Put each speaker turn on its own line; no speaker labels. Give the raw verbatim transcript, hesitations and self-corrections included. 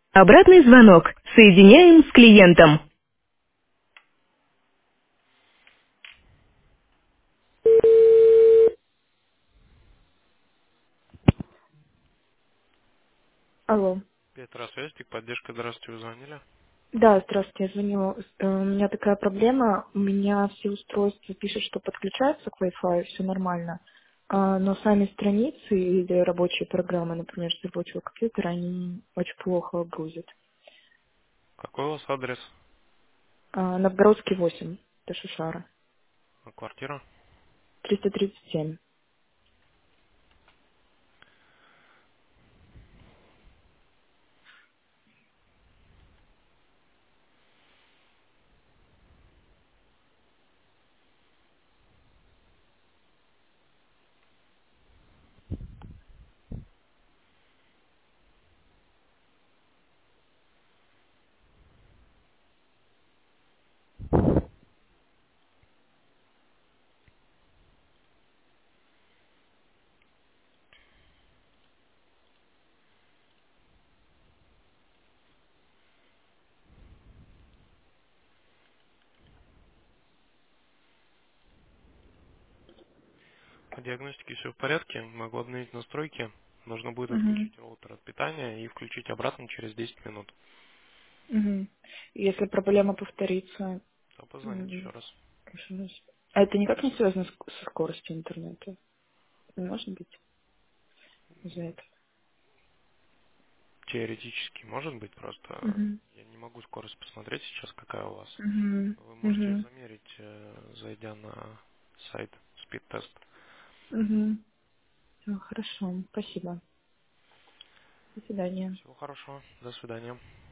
Обратный звонок. Соединяем с клиентом. Алло.
Петра, связь, поддержка, здравствуйте, вы звонили?
Да, здравствуйте, я звоню. Э, У меня такая проблема. У меня все устройства пишут, что подключаются к Wi-Fi, все нормально. А, Но сами страницы или рабочие программы, например, с рабочего компьютера, они очень плохо грузят.
Какой у вас адрес?
А, Новгородский восемь, это Шишара.
А, Квартира?
триста тридцать семь.
По диагностике все в порядке, могу обновить настройки. Нужно будет
Угу.
отключить роутер от питания и включить обратно через десять минут.
Угу. Если проблема повторится,
То позвонить еще
м,
раз.
конечно. А это никак не связано с- со скоростью интернета? Не может быть из-за этого?
Теоретически, может быть, просто
Угу.
я не могу скорость посмотреть сейчас, какая у вас.
Угу.
Вы можете
Угу.
замерить, э, зайдя на сайт Speed Test.
Угу. Хорошо, спасибо. До свидания.
Всего хорошего, до свидания.